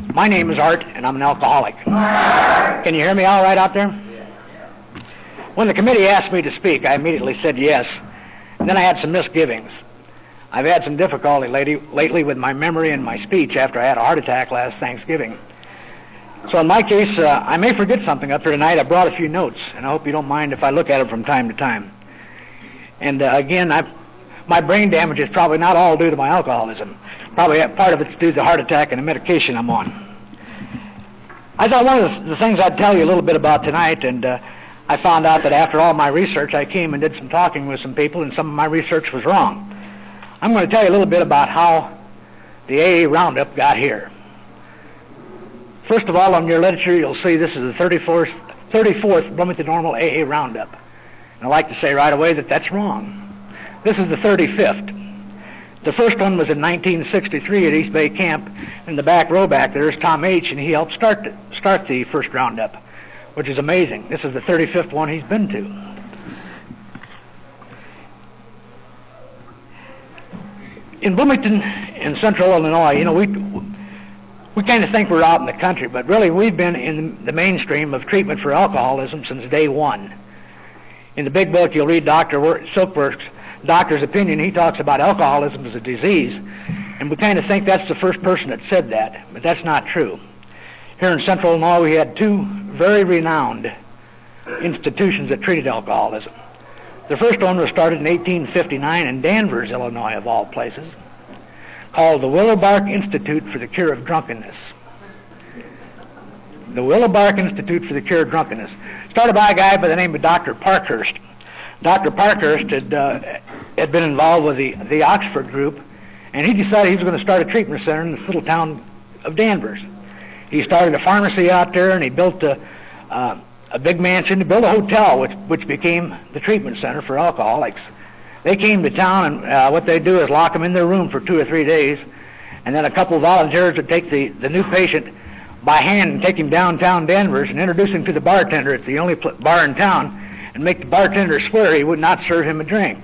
My name is Art, and I'm an alcoholic. Can you hear me all right out there? When the committee asked me to speak, I immediately said yes. And then I had some misgivings. I've had some difficulty lately with my memory and my speech after I had a heart attack last Thanksgiving. So in my case, I may forget something up here tonight. I brought a few notes, and I hope you don't mind if I look at them from time to time. And again, my brain damage is probably not all due to my alcoholism. Probably part of it's due to the heart attack and the medication I'm on. I thought one of the things I'd tell you a little bit about tonight, and I found out that after all my research, I came and did some talking with some people, and some of my research was wrong. I'm going to tell you a little bit about how the AA Roundup got here. First of all, on your literature, you'll see this is the 34th Bloomington Normal AA Roundup. And I'd like to say right away that that's wrong. This is the 35th. The first one was in 1963 at East Bay Camp. In the back row back there is Tom H., and he helped start the first Roundup, which is amazing. This is the 35th one he's been to. In Bloomington, in central Illinois, you know, we kind of think we're out in the country, but really we've been in the mainstream of treatment for alcoholism since day one. In the big book, you'll read Dr. Silkberg's doctor's opinion. He talks about alcoholism as a disease, and we kind of think that's the first person that said that, but that's not true. Here in central Illinois, we had two very renowned institutions that treated alcoholism. The first one was started in 1859 in Danvers, Illinois, of all places, called the Willowbark Institute for the Cure of Drunkenness. The Willowbark Institute for the Cure of Drunkenness. Started by a guy by the name of Dr. Parkhurst. Dr. Parkhurst had been involved with the Oxford group, and he decided he was going to start a treatment center in this little town of Danvers. He started a pharmacy out there, and he built a big mansion. He built a hotel, which became the treatment center for alcoholics. They came to town, and what they'd do is lock them in their room for 2 or 3 days, and then a couple of volunteers would take the new patient by hand and take him downtown Danvers and introduce him to the bartender at the only bar in town, and make the bartender swear he would not serve him a drink.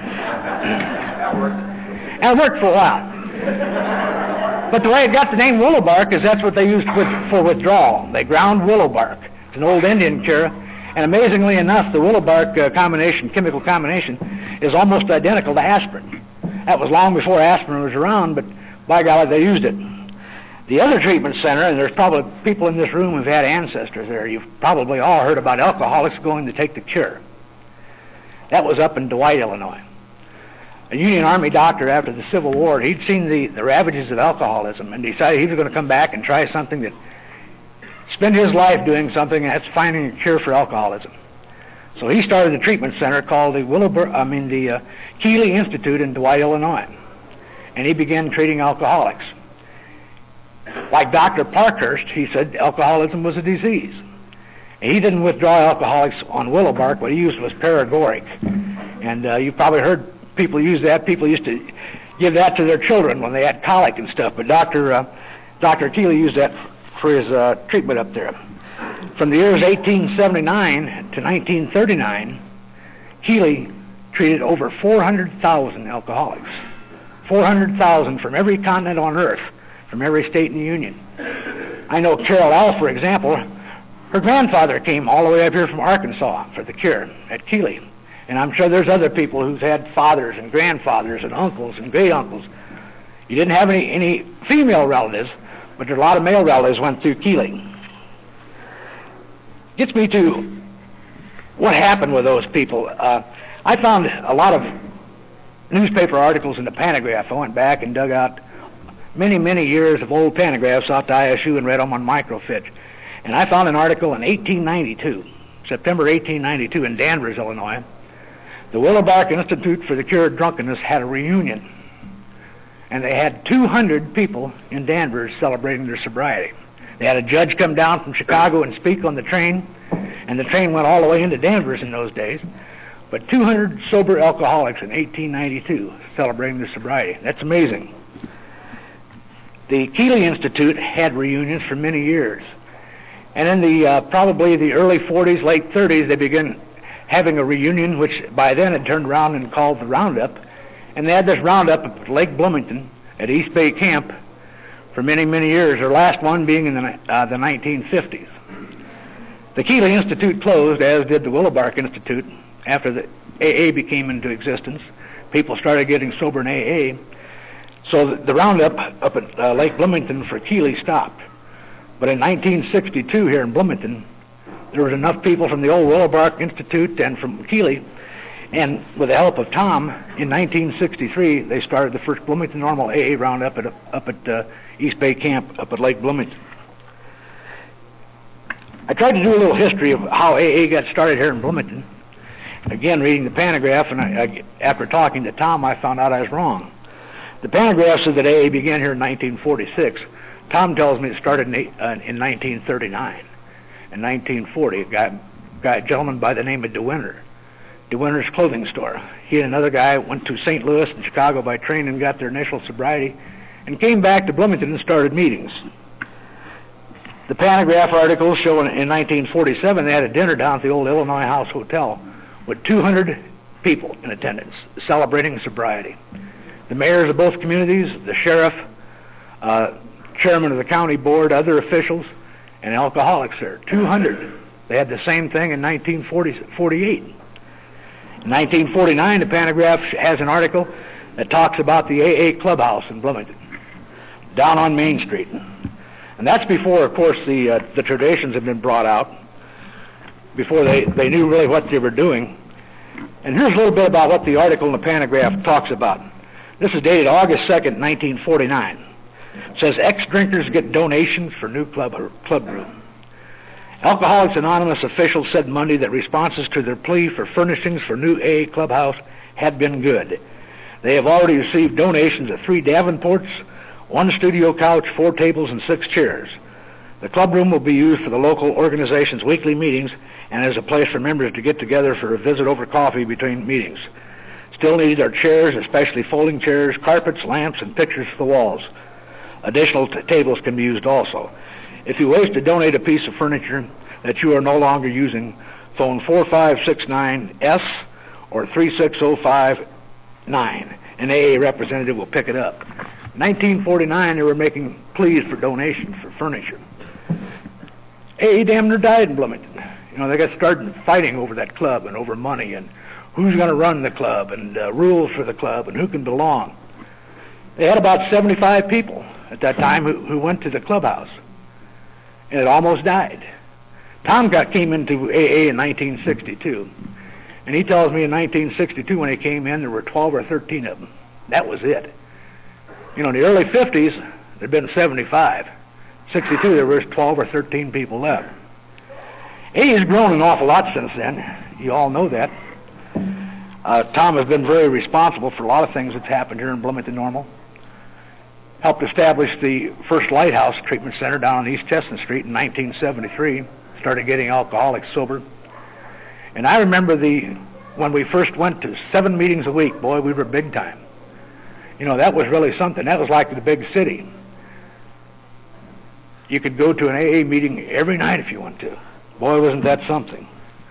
And it worked for a while. But the way it got the name Willowbark is that's what they used for withdrawal. They ground willow bark. It's an old Indian cure, and amazingly enough, the Willowbark chemical combination, is almost identical to aspirin. That was long before aspirin was around, but by golly, they used it. The other treatment center, and there's probably people in this room who've had ancestors there, you've probably all heard about alcoholics going to take the cure. That was up in Dwight, Illinois. A Union Army doctor after the Civil War, he'd seen the ravages of alcoholism and decided he was going to come back and try something that spend his life doing something, and that's finding a cure for alcoholism. So he started a treatment center called the Keeley Institute in Dwight, Illinois, and he began treating alcoholics. Like Dr. Parkhurst, he said alcoholism was a disease. And he didn't withdraw alcoholics on Willowbark. What he used was paregoric, and you probably heard people use that. People used to give that to their children when they had colic and stuff. But Dr. Keeley used that for his treatment up there. From the years 1879 to 1939, Keeley treated over 400,000 alcoholics. 400,000 from every continent on earth, from every state in the Union. I know Carol L., for example, her grandfather came all the way up here from Arkansas for the cure at Keeley. And I'm sure there's other people who've had fathers and grandfathers and uncles and great-uncles. You didn't have any female relatives, but a lot of male relatives went through Keeley. Gets me to what happened with those people. I found a lot of newspaper articles in the Panagraph. I went back and dug out many, many years of old panographs out to ISU and read them on microfiche. And I found an article in 1892, September 1892, in Danvers, Illinois. The Willowbark Institute for the Cure of Drunkenness had a reunion. And they had 200 people in Danvers celebrating their sobriety. They had a judge come down from Chicago and speak on the train, and the train went all the way into Danvers in those days. But 200 sober alcoholics in 1892 celebrating their sobriety. That's amazing. The Keeley Institute had reunions for many years. And in the probably the early 40s, late 30s, they began having a reunion, which by then had turned around and called the Roundup. And they had this Roundup at Lake Bloomington at East Bay Camp, for many, many years, their last one being in the 1950s. The Keeley Institute closed, as did the Willowbark Institute, after the AA became into existence. People started getting sober in AA. So the roundup up at Lake Bloomington for Keeley stopped. But in 1962 here in Bloomington, there was enough people from the old Willowbark Institute and from Keeley, and with the help of Tom, in 1963, they started the first Bloomington Normal AA roundup up at East Bay Camp up at Lake Bloomington. I tried to do a little history of how AA got started here in Bloomington. Again, reading the Panagraph, and after talking to Tom, I found out I was wrong. The Panagraph said that AA began here in 1946. Tom tells me it started in 1939. In 1940, a gentleman by the name of DeWinter. DeWinter's clothing store. He and another guy went to St. Louis and Chicago by train and got their initial sobriety and came back to Bloomington and started meetings. The Panagraph articles show in 1947 they had a dinner down at the old Illinois House Hotel with 200 people in attendance celebrating sobriety. The mayors of both communities, the sheriff, chairman of the county board, other officials, and alcoholics there. 200. They had the same thing in 1948. In 1949, the Panagraph has an article that talks about the AA clubhouse in Bloomington, down on Main Street. And that's before, of course, the traditions had been brought out, before they knew really what they were doing. And here's a little bit about what the article in the Panagraph talks about. This is dated August 2nd, 1949. It says, ex-drinkers get donations for new club room. Alcoholics Anonymous officials said Monday that responses to their plea for furnishings for new AA clubhouse had been good. They have already received donations of 3 Davenports, 1 studio couch, 4 tables, and 6 chairs. The club room will be used for the local organization's weekly meetings and as a place for members to get together for a visit over coffee between meetings. Still needed are chairs, especially folding chairs, carpets, lamps, and pictures for the walls. Additional tables can be used also. If you wish to donate a piece of furniture that you are no longer using, phone 4569S or 36059. An AA representative will pick it up. In 1949, they were making pleas for donations for furniture. AA damn near died in Bloomington. You know, they got started fighting over that club and over money and who's going to run the club and rules for the club and who can belong. They had about 75 people at that time who went to the clubhouse, and it almost died. Tom came into AA in 1962, and he tells me in 1962 when he came in there were 12 or 13 of them. That was it. You know, in the early 50s there'd been 75. 62 there was 12 or 13 people left. AA has grown an awful lot since then. You all know that. Tom has been very responsible for a lot of things that's happened here in Bloomington Normal. Helped establish the first Lighthouse Treatment Center down on East Chestnut Street in 1973. Started getting alcoholics sober. And I remember when we first went to 7 meetings a week, boy, we were big time. You know, that was really something. That was like the big city. You could go to an AA meeting every night if you want to. Boy, wasn't that something.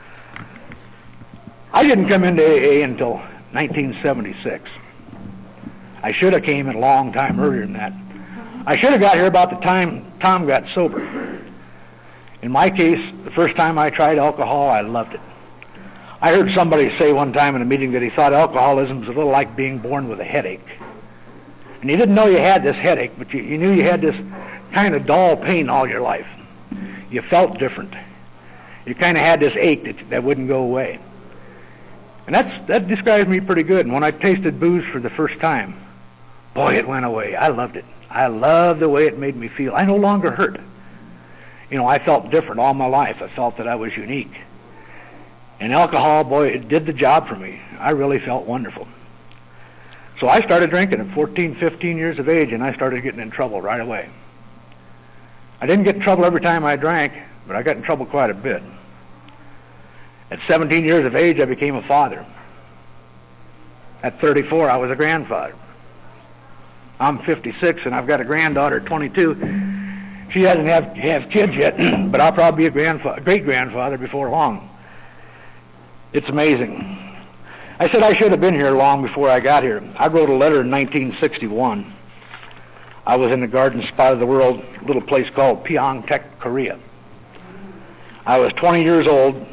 I didn't come into AA until 1976. I should have came in a long time earlier than that. I should have got here about the time Tom got sober. In my case, the first time I tried alcohol, I loved it. I heard somebody say one time in a meeting that he thought alcoholism was a little like being born with a headache. And you didn't know you had this headache, but you knew you had this kind of dull pain all your life. You felt different. You kind of had this ache that wouldn't go away. And that describes me pretty good. And when I tasted booze for the first time, boy, it went away. I loved it. I loved the way it made me feel. I no longer hurt. You know, I felt different all my life. I felt that I was unique. And alcohol, boy, it did the job for me. I really felt wonderful. So I started drinking at 14, 15 years of age, and I started getting in trouble right away. I didn't get in trouble every time I drank, but I got in trouble quite a bit. At 17 years of age, I became a father. At 34, I was a grandfather. I'm 56, and I've got a granddaughter at 22. She doesn't have kids yet, but I'll probably be a great-grandfather before long. It's amazing. I said I should have been here long before I got here. I wrote a letter in 1961. I was in the garden spot of the world, a little place called Pyeongtaek, Korea. I was 20 years old.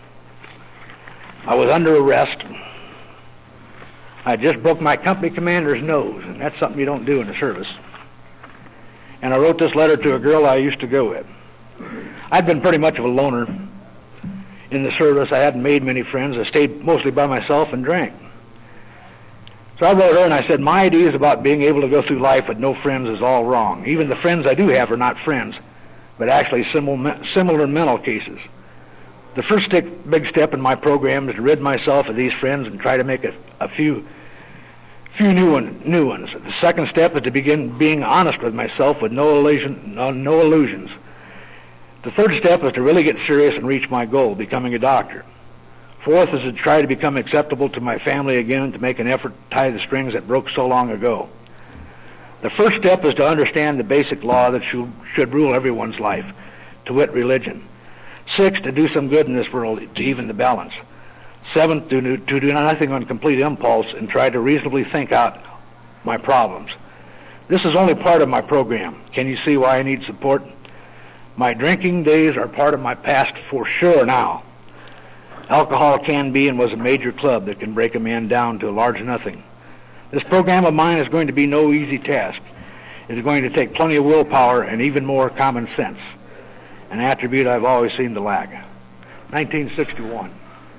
I was under arrest. I just broke my company commander's nose, and that's something you don't do in the service. And I wrote this letter to a girl I used to go with. I'd been pretty much of a loner in the service. I hadn't made many friends. I stayed mostly by myself and drank. So I wrote her and I said, my ideas about being able to go through life with no friends is all wrong. Even the friends I do have are not friends, but actually similar mental cases. The first big step in my program is to rid myself of these friends and try to make a few new ones. The second step is to begin being honest with myself with no illusions. The third step is to really get serious and reach my goal, becoming a doctor. Fourth is to try to become acceptable to my family again and to make an effort to tie the strings that broke so long ago. The first step is to understand the basic law that should rule everyone's life, to wit, religion. Sixth, to do some good in this world, to even the balance. Seventh, to do nothing on complete impulse and try to reasonably think out my problems. This is only part of my program. Can you see why I need support? My drinking days are part of my past for sure now. Alcohol can be and was a major club that can break a man down to a large nothing. This program of mine is going to be no easy task. It is going to take plenty of willpower and even more common sense, an attribute I've always seemed to lack. 1961.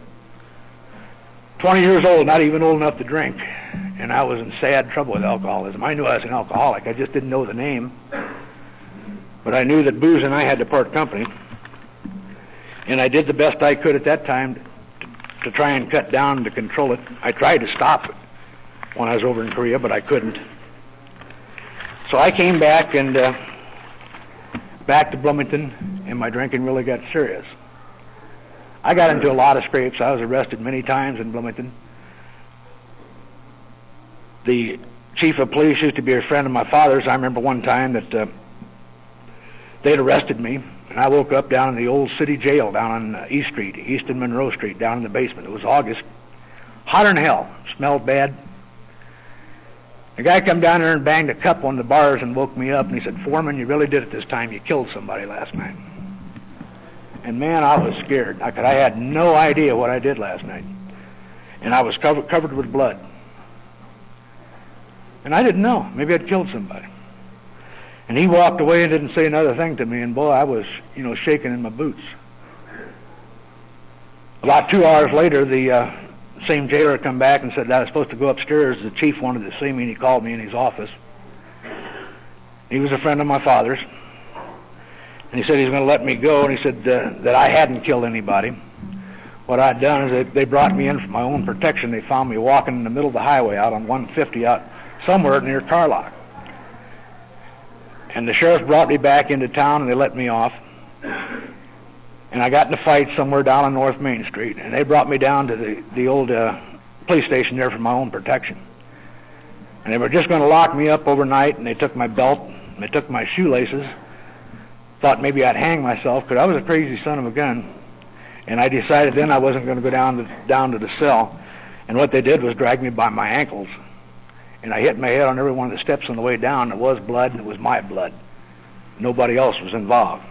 20 years old, not even old enough to drink, and I was in sad trouble with alcoholism. I knew I was an alcoholic. I just didn't know the name. But I knew that booze and I had to part company. And I did the best I could at that time to try and cut down and to control it. I tried to stop it when I was over in Korea, but I couldn't. So I came back and back to Bloomington, and my drinking really got serious. I got into a lot of scrapes. I was arrested many times in Bloomington. The chief of police used to be a friend of my father's. I remember one time that they'd arrested me, and I woke up down in the old city jail down on East Street, East and Monroe Street, down in the basement. It was August. Hotter than hell. Smelled bad. The guy come down there and banged a cup on the bars and woke me up, and he said, "Foreman, you really did it this time. You killed somebody last night." And man, I was scared. I had no idea what I did last night. And I was covered with blood. And I didn't know. Maybe I'd killed somebody. And he walked away and didn't say another thing to me, and boy, I was, shaking in my boots. About 2 hours later, the same jailer come back and said that I was supposed to go upstairs. The chief wanted to see me, and he called me in his office. He was a friend of my father's. And he said he was going to let me go, and he said that I hadn't killed anybody. What I'd done is they brought me in for my own protection. They found me walking in the middle of the highway out on 150 out somewhere near Carlock. And the sheriff brought me back into town, and they let me off. And I got in a fight somewhere down on North Main Street, and they brought me down to the old police station there for my own protection. And they were just going to lock me up overnight, and they took my belt, and they took my shoelaces. Thought maybe I'd hang myself, because I was a crazy son of a gun. And I decided then I wasn't going to go down to the cell. And what they did was drag me by my ankles. And I hit my head on every one of the steps on the way down. It was blood, and it was my blood. Nobody else was involved.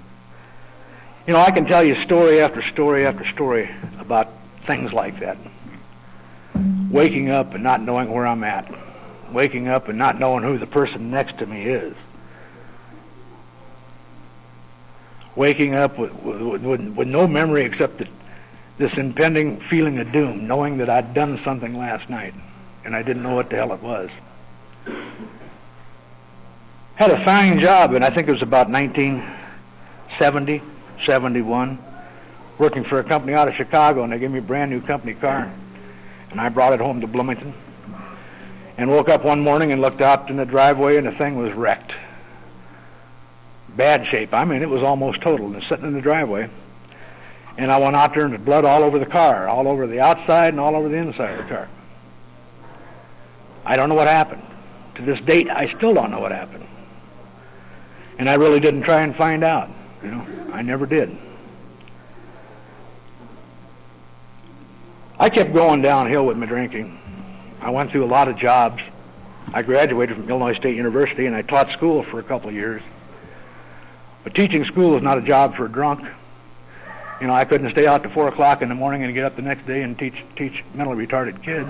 I can tell you story after story after story about things like that. Waking up and not knowing where I'm at. Waking up and not knowing who the person next to me is. Waking up with no memory except this impending feeling of doom, knowing that I'd done something last night, and I didn't know what the hell it was. Had a fine job, and I think it was about 1970, 71, working for a company out of Chicago, and they gave me a brand new company car, and I brought it home to Bloomington, and woke up one morning and looked out in the driveway, and the thing was wrecked. Bad shape. I mean, it was almost total. And it's sitting in the driveway. And I went out there, and there's blood all over the car, all over the outside and all over the inside of the car. I don't know what happened. To this date, I still don't know what happened. And I really didn't try and find out. I never did. I kept going downhill with my drinking. I went through a lot of jobs. I graduated from Illinois State University, and I taught school for a couple of years. But teaching school is not a job for a drunk. You know, I couldn't stay out to 4 o'clock in the morning and get up the next day and teach mentally retarded kids.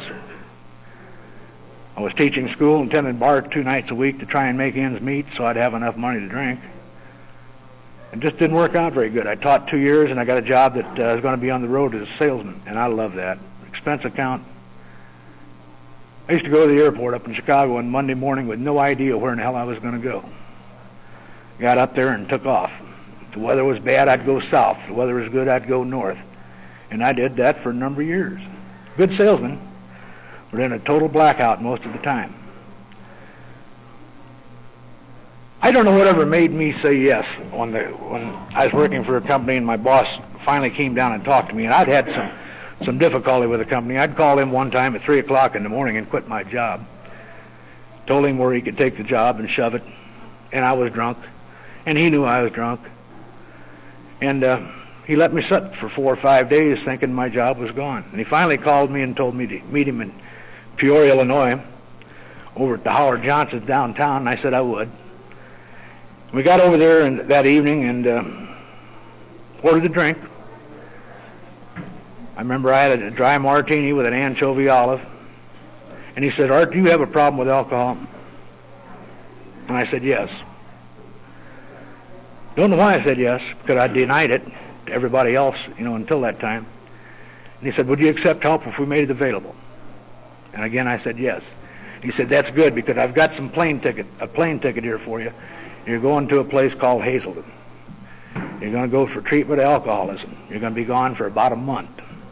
I was teaching school and attending bar 2 nights a week to try and make ends meet so I'd have enough money to drink. It just didn't work out very good. I taught 2 years, and I got a job that was going to be on the road as a salesman, and I love that. Expense account. I used to go to the airport up in Chicago on Monday morning with no idea where in the hell I was going to go. Got up there and took off. If the weather was bad, I'd go south. If the weather was good, I'd go north. And I did that for a number of years. Good salesman, but in a total blackout most of the time. I don't know whatever made me say yes when I was working for a company and my boss finally came down and talked to me, and I'd had some difficulty with the company. I'd call him one time at 3 o'clock in the morning and quit my job. Told him where he could take the job and shove it, and I was drunk, and he knew I was drunk. And he let me sit for 4 or 5 days thinking my job was gone. And he finally called me and told me to meet him in Peoria, Illinois, over at the Howard Johnson's downtown, and I said I would. We got over there that evening and ordered a drink. I remember I had a dry martini with an anchovy olive. And he said, "Art, do you have a problem with alcohol?" And I said, "Yes." Don't know why I said yes, because I denied it to everybody else, until that time. And he said, "Would you accept help if we made it available?" And again, I said yes. He said, "That's good, because I've got a plane ticket here for you. You're going to a place called Hazelden. You're going to go for treatment of alcoholism. You're going to be gone for about a month."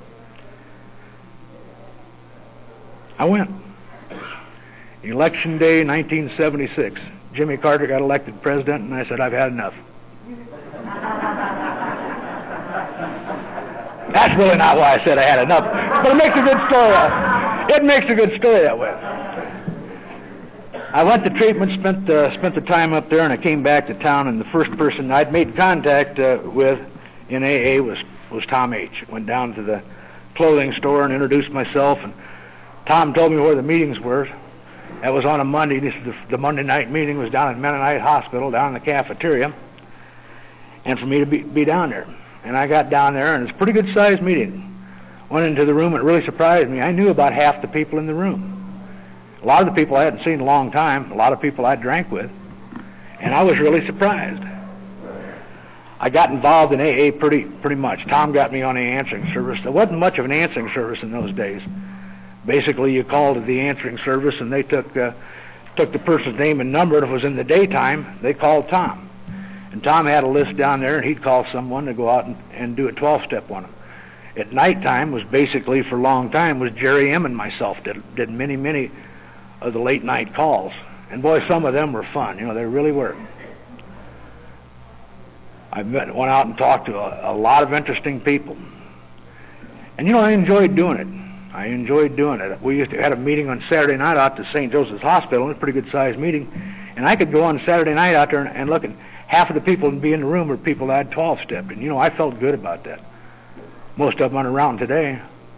I went. Election day, 1976. Jimmy Carter got elected president, and I said, "I've had enough." That's really not why I said I had enough, but it makes a good story. It makes a good story that way. I went to treatment, spent the time up there, and I came back to town, and the first person I'd made contact with in AA was Tom H. Went down to the clothing store and introduced myself, and Tom told me where the meetings were. That was on a Monday. The Monday night meeting was down at Mennonite Hospital, down in the cafeteria, and for me to be down there. And I got down there, and it's a pretty good-sized meeting. Went into the room, and it really surprised me. I knew about half the people in the room. A lot of the people I hadn't seen in a long time, a lot of people I drank with, and I was really surprised. I got involved in AA pretty much. Tom got me on the answering service. There wasn't much of an answering service in those days. Basically, you called to the answering service, and they took the person's name and number, and if it was in the daytime, they called Tom. And Tom had a list down there, and he'd call someone to go out and do a 12-step on them. At nighttime was basically, for a long time, was Jerry M. and myself did many of the late-night calls. And boy, some of them were fun. They really were. I went out and talked to a lot of interesting people. And I enjoyed doing it. We used to have a meeting on Saturday night out to St. Joseph's Hospital. It was a pretty good-sized meeting. And I could go on Saturday night out there and look, and half of the people would be in the room were people that had 12-stepped. And, I felt good about that. Most of them aren't around today.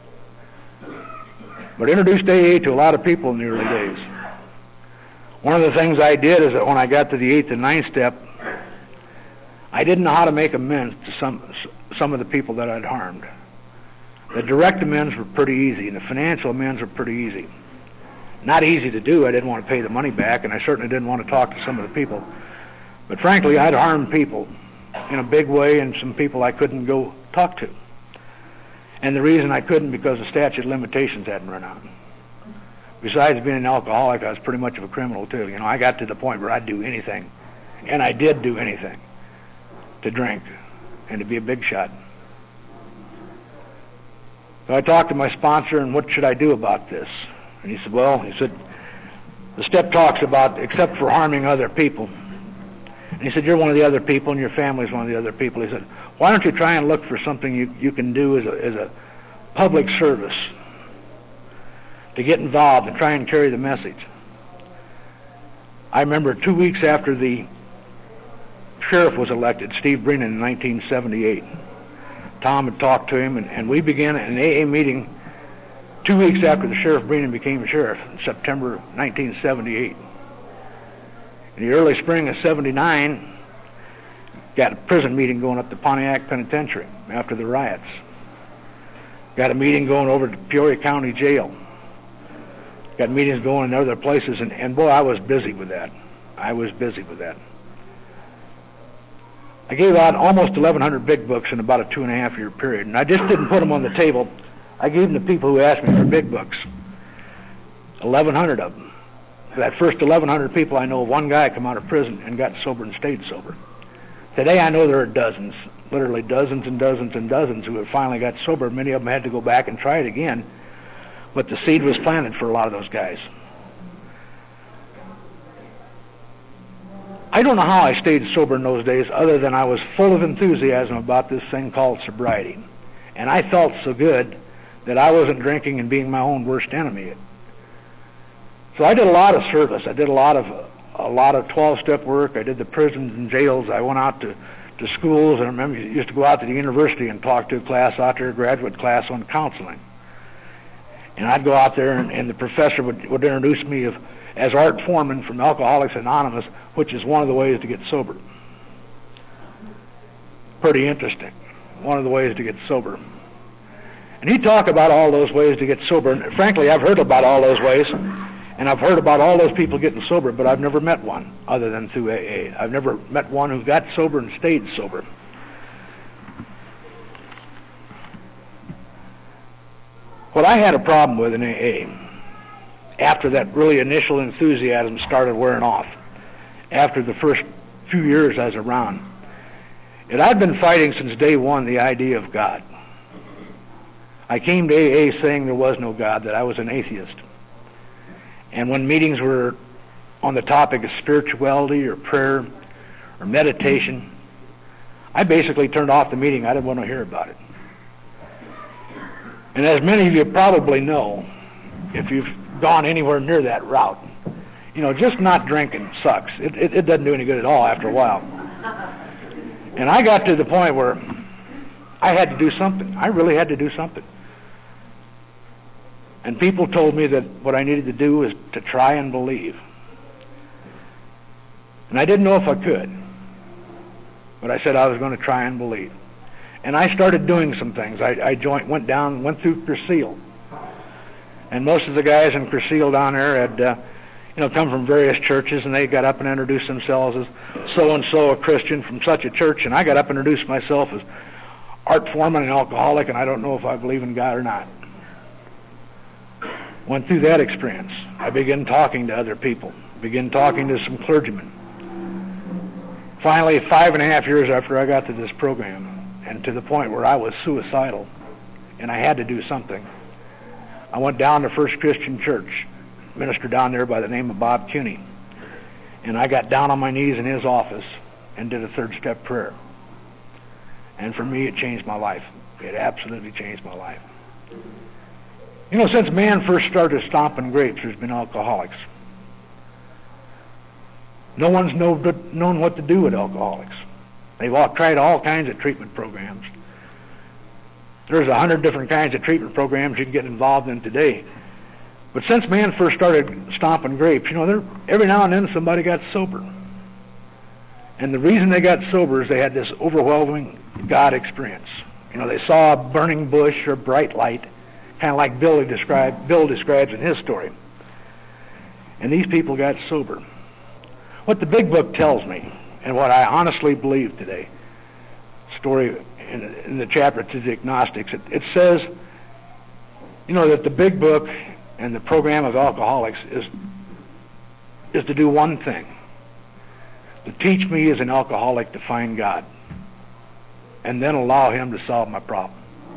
But introduced AA to a lot of people in the early days. One of the things I did is that when I got to the 8th and 9th step, I didn't know how to make amends to some of the people that I'd harmed. The direct amends were pretty easy, and the financial amends were pretty easy. Not easy to do. I didn't want to pay the money back, and I certainly didn't want to talk to some of the people. But frankly, I'd harmed people in a big way, and some people I couldn't go talk to. And the reason I couldn't, because the statute of limitations hadn't run out. Besides being an alcoholic, I was pretty much of a criminal too. I got to the point where I'd do anything, and I did do anything, to drink and to be a big shot. So I talked to my sponsor, and what should I do about this? And he said, the step talks about, except for harming other people. And he said, you're one of the other people, and your family's one of the other people. He said, why don't you try and look for something you can do as a public service to get involved and try and carry the message? I remember 2 weeks after the sheriff was elected, Steve Brennan, in 1978. Tom had talked to him, and we began an AA meeting 2 weeks after the Sheriff Breenan became sheriff in September 1978. In the early spring of 79, got a prison meeting going up to Pontiac Penitentiary after the riots. Got a meeting going over to Peoria County Jail. Got meetings going in other places, and boy, I was busy with that. I gave out almost 1,100 big books in about a 2.5-year period, and I just didn't put them on the table. I gave them to people who asked me for big books. 1,100 of them. That first 1,100 people, I know one guy come out of prison and got sober and stayed sober. Today I know there are dozens, literally dozens and dozens and dozens who have finally got sober. Many of them had to go back and try it again, but the seed was planted for a lot of those guys. I don't know how I stayed sober in those days other than I was full of enthusiasm about this thing called sobriety. And I felt so good that I wasn't drinking and being my own worst enemy. So I did a lot of service. I did a lot of 12-step work. I did the prisons and jails. I went out to schools, and I remember I used to go out to the university and talk to a class out there, a graduate class on counseling. And I'd go out there, and the professor would introduce me as Art Foreman from Alcoholics Anonymous, which is one of the ways to get sober. Pretty interesting. One of the ways to get sober. And he'd talk about all those ways to get sober. And frankly, I've heard about all those ways, and I've heard about all those people getting sober, but I've never met one other than through AA. I've never met one who got sober and stayed sober. What I had a problem with in AA, after that really initial enthusiasm started wearing off, after the first few years I was around, and I'd been fighting since day one the idea of God. I came to AA saying there was no God, that I was an atheist. And when meetings were on the topic of spirituality or prayer or meditation, I basically turned off the meeting. I didn't want to hear about it. And as many of you probably know, if you've gone anywhere near that route, just not drinking sucks. It doesn't do any good at all after a while. And I got to the point where I had to do something. I really had to do something. And people told me that what I needed to do was to try and believe. And I didn't know if I could. But I said I was going to try and believe. And I started doing some things. I went through Crescile. And most of the guys in Crescile down there had come from various churches, and they got up and introduced themselves as so-and-so, a Christian from such a church, and I got up and introduced myself as Art Foreman, an alcoholic, and I don't know if I believe in God or not. Went through that experience. I began talking to other people, began talking to some clergymen. Finally, 5.5 years after I got to this program, and to the point where I was suicidal, and I had to do something, I went down to First Christian Church, minister down there by the name of Bob Cuny, and I got down on my knees in his office and did a third-step prayer. And for me, it changed my life. It absolutely changed my life. Since man first started stomping grapes, there's been alcoholics. No one's known what to do with alcoholics. They've all tried all kinds of treatment programs. There's 100 different kinds of treatment programs you can get involved in today. But since man first started stomping grapes, every now and then somebody got sober. And the reason they got sober is they had this overwhelming God experience. They saw a burning bush or bright light, kind of like Bill describes in his story. And these people got sober. What the Big Book tells me, and what I honestly believe today, story in the chapter to the agnostics, it says, that the Big Book and the program of alcoholics is to do one thing: to teach me as an alcoholic to find God, and then allow Him to solve my problem.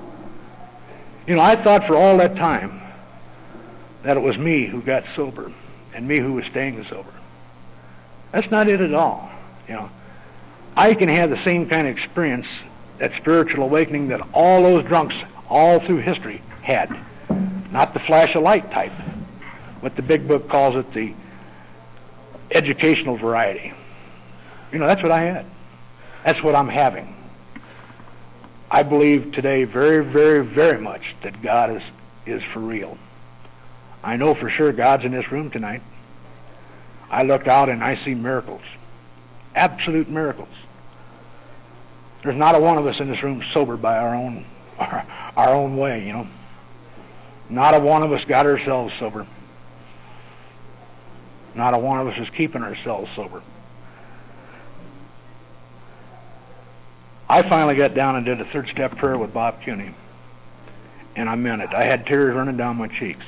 I thought for all that time that it was me who got sober and me who was staying sober. That's not it at all. I can have the same kind of experience, that spiritual awakening that all those drunks all through history had. Not the flash of light type, but the Big Book calls it the educational variety. That's what I had. That's what I'm having. I believe today very, very, very much that God is for real. I know for sure God's in this room tonight. I look out and I see miracles. Absolute miracles. There's not a one of us in this room sober by our own way, you know. Not a one of us got ourselves sober. Not a one of us is keeping ourselves sober. I finally got down and did a third step prayer with Bob Cuny. And I meant it. I had tears running down my cheeks.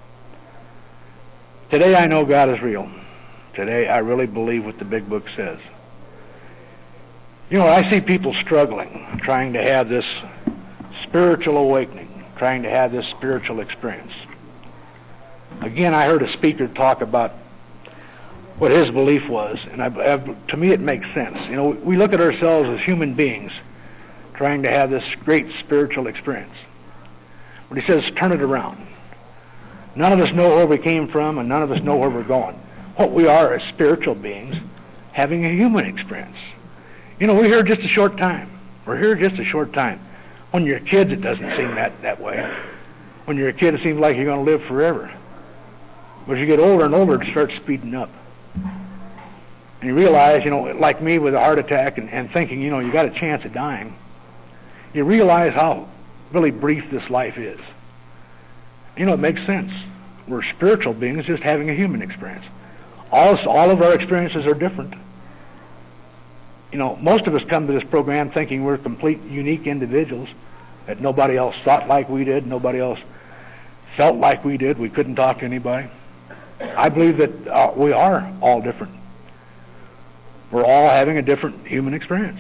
Today I know God is real. Today I really believe what the big book says. You know, I see people struggling, trying to have this spiritual awakening, trying to have this spiritual experience. Again, I heard a speaker talk about what his belief was, and to me it makes sense. You know, we look at ourselves as human beings trying to have this great spiritual experience. But he says, turn it around. None of us know where we came from, and none of us know where we're going. What we are is spiritual beings having a human experience. You know, we're here just a short time. We're here just a short time. When you're kids, it doesn't seem that way. When you're a kid, it seems like you're going to live forever. But as you get older and older, it starts speeding up. And you realize, you know, like me with a heart attack and thinking, you know, you got a chance of dying, you realize how really brief this life is. You know, it makes sense. We're spiritual beings just having a human experience. All of our experiences are different. You know, most of us come to this program thinking we're complete, unique individuals, that nobody else thought like we did, nobody else felt like we did, we couldn't talk to anybody. I believe that we are all different. We're all having a different human experience.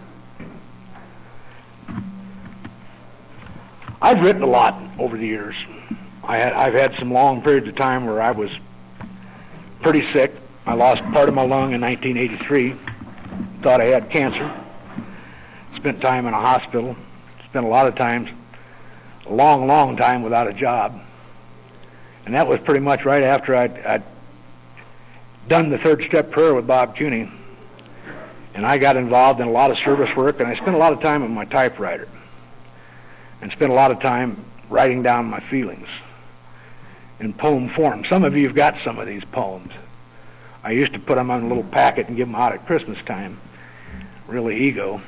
I've written a lot over the years. I've had some long periods of time where I was pretty sick. I lost part of my lung in 1983. Thought I had cancer. Spent time in a hospital. Spent a lot of times, a long time without a job. And that was pretty much right after I'd done the third step prayer with Bob Cuny. And I got involved in a lot of service work, and I spent a lot of time on my typewriter. And spent a lot of time writing down my feelings in poem form. Some of you have got some of these poems. I used to put them on a little packet and give them out at Christmas time. Really ego.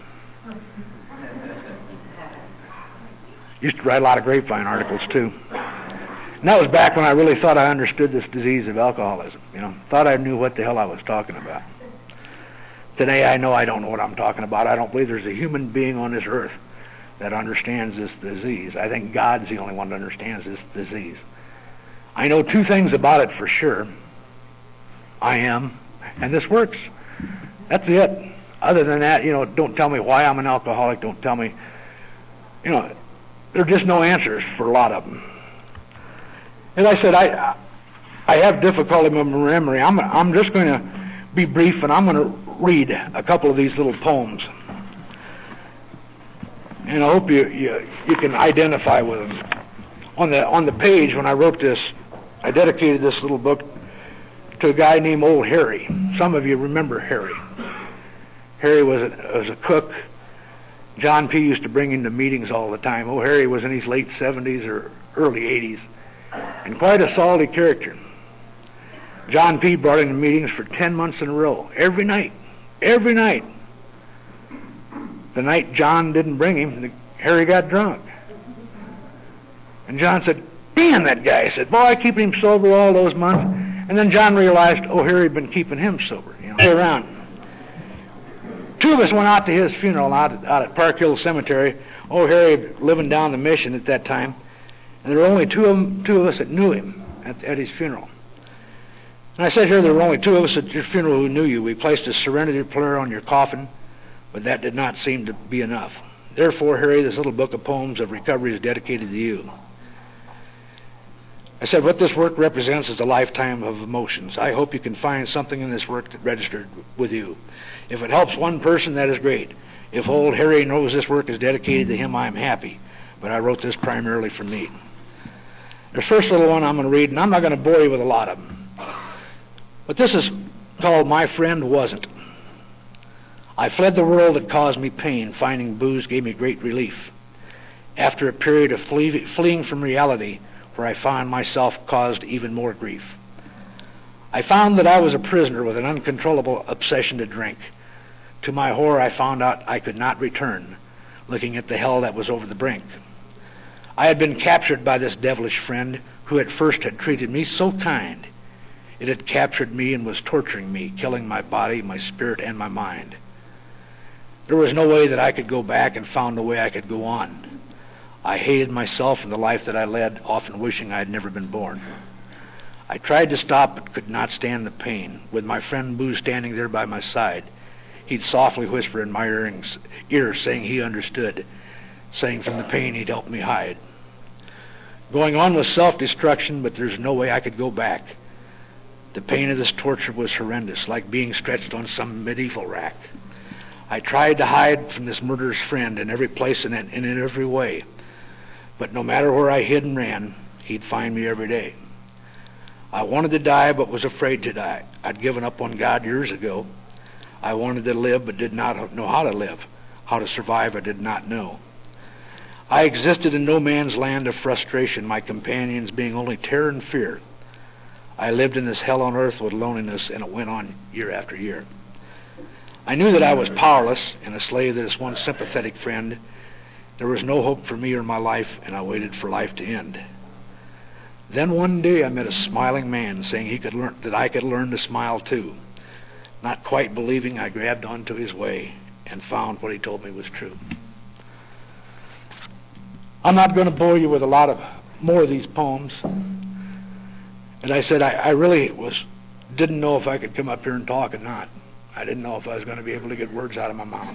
Used to write a lot of Grapevine articles too. And that was back when I really thought I understood this disease of alcoholism. You know, thought I knew what the hell I was talking about. Today I know I don't know what I'm talking about. I don't believe there's a human being on this earth that understands this disease. I think God's the only one that understands this disease. I know two things about it for sure. I am, and this works. That's it. Other than that, you know, don't tell me why I'm an alcoholic. Don't tell me, you know, there are just no answers for a lot of them. As I said, I have difficulty with my memory. I'm just going to be brief, and I'm going to read a couple of these little poems. And I hope you can identify with them. On the page, when I wrote this, I dedicated this little book to a guy named Old Harry. Some of you remember Harry. Harry was a cook. John P. used to bring him to meetings all the time. Old Harry was in his late 70s or early 80s, and quite a solid character. John P. brought him to meetings for 10 months in a row, every night. Every night. The night John didn't bring him, Harry got drunk. And John said, damn that guy. He said, boy, I keep him sober all those months. And then John realized, oh, Harry had been keeping him sober. You know, around. Two of us went out to his funeral out at Park Hill Cemetery. Oh, Harry living down the Mission at that time. And there were only two of us that knew him at his funeral. And I said here there were only two of us at your funeral who knew you. We placed a serenity prayer on your coffin, but that did not seem to be enough. Therefore, Harry, this little book of poems of recovery is dedicated to you. I said, what this work represents is a lifetime of emotions. I hope you can find something in this work that registered with you. If it helps one person, that is great. If old Harry knows this work is dedicated to him, I am happy. But I wrote this primarily for me. The first little one I'm going to read, and I'm not going to bore you with a lot of them. But this is called My Friend Wasn't. I fled the world that caused me pain. Finding booze gave me great relief. After a period of fleeing from reality, for I found myself caused even more grief. I found that I was a prisoner with an uncontrollable obsession to drink. To my horror, I found out I could not return, looking at the hell that was over the brink. I had been captured by this devilish friend who at first had treated me so kind. It had captured me and was torturing me, killing my body, my spirit, and my mind. There was no way that I could go back, and found no way I could go on. I hated myself and the life that I led, often wishing I had never been born. I tried to stop but could not stand the pain. With my friend Boo standing there by my side, he'd softly whisper in my ear, saying he understood, saying from the pain he'd help me hide. Going on was self-destruction, but there's no way I could go back. The pain of this torture was horrendous, like being stretched on some medieval rack. I tried to hide from this murderous friend in every place and in every way, but no matter where I hid and ran, he'd find me every day. I wanted to die, but was afraid to die. I'd given up on God years ago. I wanted to live, but did not know how to live. How to survive, I did not know. I existed in no man's land of frustration, my companions being only terror and fear. I lived in this hell on earth with loneliness, and it went on year after year. I knew that I was powerless and a slave to this one sympathetic friend. There was no hope for me or my life, and I waited for life to end. Then one day I met a smiling man saying that I could learn to smile too. Not quite believing, I grabbed onto his way and found what he told me was true. I'm not going to bore you with a lot of more of these poems. And I said I really didn't know if I could come up here and talk or not. I didn't know if I was going to be able to get words out of my mouth.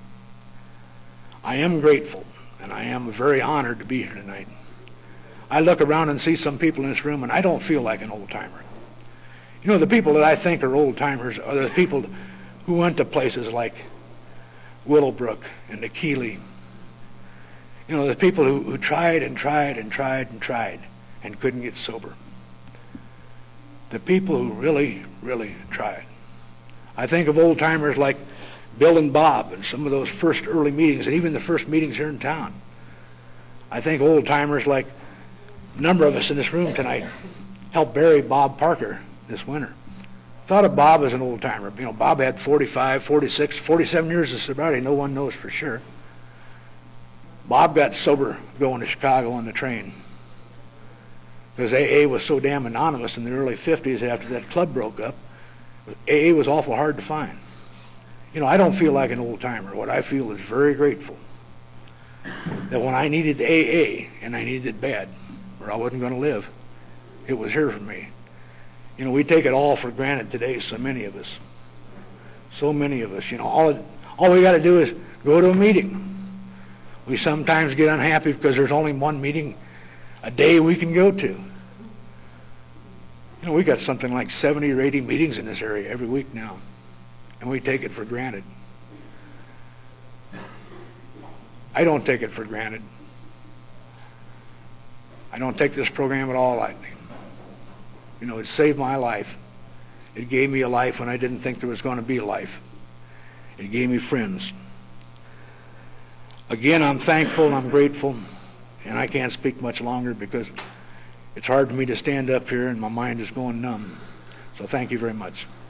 I am grateful, and I am very honored to be here tonight. I look around and see some people in this room, and I don't feel like an old-timer. You know, the people that I think are old-timers are the people who went to places like Willowbrook and the Keeley. You know, the people who tried and tried and tried and tried and couldn't get sober. The people who really, really tried. I think of old-timers like Bill and Bob and some of those first early meetings, and even the first meetings here in town. I think old-timers like a number of us in this room tonight helped bury Bob Parker this winter. Thought of Bob as an old-timer. You know, Bob had 45, 46, 47 years of sobriety. No one knows for sure. Bob got sober going to Chicago on the train because AA was so damn anonymous in the early 50s after that club broke up. AA was awful hard to find. You know, I don't feel like an old-timer. What I feel is very grateful that when I needed AA, and I needed it bad, or I wasn't going to live, it was here for me. You know, we take it all for granted today, so many of us. So many of us. You know, all we got to do is go to a meeting. We sometimes get unhappy because there's only one meeting a day we can go to. You know, we got something like 70 or 80 meetings in this area every week now, and we take it for granted. I don't take it for granted. I don't take this program at all lightly. You know, it saved my life. It gave me a life when I didn't think there was going to be a life. It gave me friends. Again, I'm thankful and I'm grateful, and I can't speak much longer because it's hard for me to stand up here and my mind is going numb. So thank you very much.